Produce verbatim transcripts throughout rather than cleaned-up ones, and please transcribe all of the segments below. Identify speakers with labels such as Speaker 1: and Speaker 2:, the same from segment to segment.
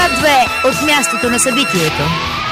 Speaker 1: К две от мястото на събитието.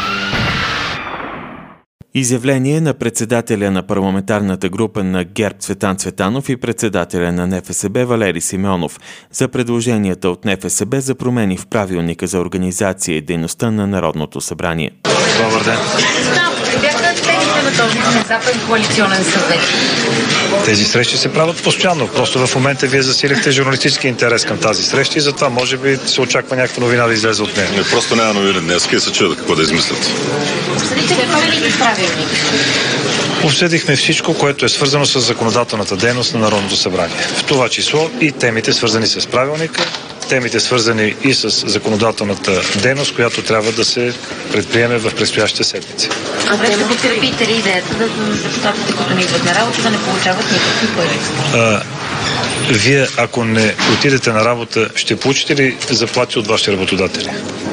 Speaker 2: Изявление на председателя на парламентарната група на ГЕРБ Цветан Цветанов и председателя на НФСБ Валери Симеонов за предложенията от НФСБ за промени в правилника за организация и дейността на Народното събрание.
Speaker 3: Добър ден.
Speaker 4: Бяха темите на този внезапен коалиционен съвет.
Speaker 3: Тези срещи се правят постоянно. Просто в момента вие засилихте журналистически интерес към тази среща и затова може би се очаква някаква новина да излезе от нея.
Speaker 5: Не, просто няма новини днес и се чуят какво да измислят.
Speaker 4: Обсъдите ли промените в правилник?
Speaker 3: Обсъдихме всичко, което е свързано с законодателната дейност на Народното събрание. В това число и темите свързани с правилника, темите свързани и с законодателната дейност, която трябва да се предприеме в предстоящите седмици.
Speaker 4: А вие ще подкрепите ли идеята да депутатите, които не идват на работа, да не получават никакви пари?
Speaker 3: Вие, ако не отидете на работа, ще получите ли заплати от вашите работодатели?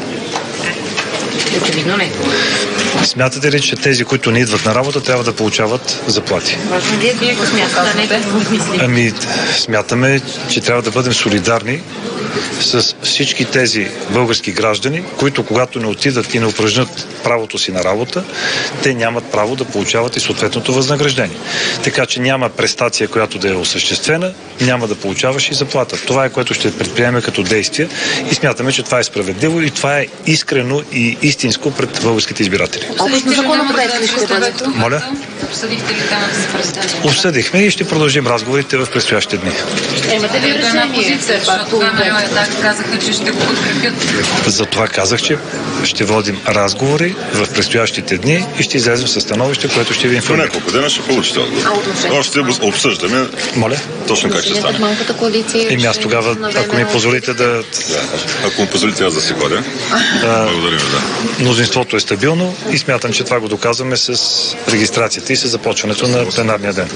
Speaker 4: Очевидно не.
Speaker 3: Смятате ли, че тези, които не идват на работа, трябва да получават заплати?
Speaker 4: Важно, вие какво смятате? Да не мислите?
Speaker 3: Ами, смятаме, че трябва да бъдем солидарни с всички тези български граждани, които когато не отидат и не упражнят правото си на работа, те нямат право да получават и съответното възнаграждение. Така че няма престация, която да е осъществена, няма да получаваш и заплата. Това е, което ще предприеме като действие и смятаме, че това е справедливо и това е искрено и истинско пред българските избиратели.
Speaker 4: Общо законопроект ли ще бъде?
Speaker 3: Моля?
Speaker 4: Обсъдихте ли темата за президента?
Speaker 3: Обсъдихме и ще продължим разговорите в предстоящите дни.
Speaker 4: Имате ли решение? Так казаха, че ще го подкрепят.
Speaker 3: Затова казах, че ще водим разговори в предстоящите дни и ще излезем със становище, което ще ви информира.
Speaker 5: Няколко дена ще получите отговор. Още обсъждаме.
Speaker 3: Моля?
Speaker 5: Точно как ще стане.
Speaker 4: Малката коалиция.
Speaker 3: И аз тогава, ако ми позволите да...
Speaker 5: Да, ако ми позволите аз да си ходя. Благодарим, да.
Speaker 3: Мнозинството е стабилно и смятам, че това го доказваме с регистрацията и с започването на пленарния ден.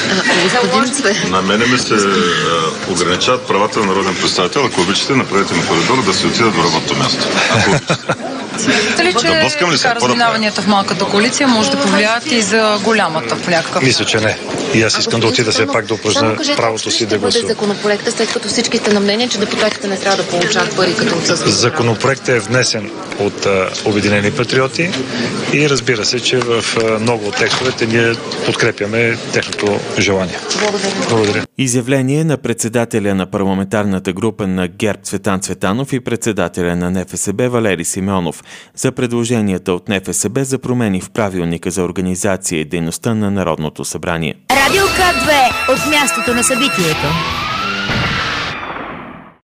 Speaker 5: На мене ми се ограничават правата на народен представител. Ако обичате, направете ми коридора да се отида до работното място. Ако обичате.
Speaker 6: Смятате ли, че така разминаванията в малката коалиция може да повлият и за голямата в някакъв?
Speaker 3: Мисля, че не. И аз искам да отида все пак да упражня правото си да гласувам.
Speaker 4: Законопроекта, след като всички сте на мнение, че депутатите не трябва да получават пари като отсъстват?
Speaker 3: Законопроектът е внесен от а, Обединени патриоти и разбира се, че в а, много от текстовете ние подкрепяме техното желание.
Speaker 4: Благодаря.
Speaker 3: Благодаря.
Speaker 2: Изявление на председателя на парламентарната група на ГЕРБ Цветан Цветанов и председателя на НФСБ Валери Симеонов за предложенията от НФСБ за промени в правилника за организация и дейността на Народното събрание.
Speaker 1: Радио К две от мястото на събитието.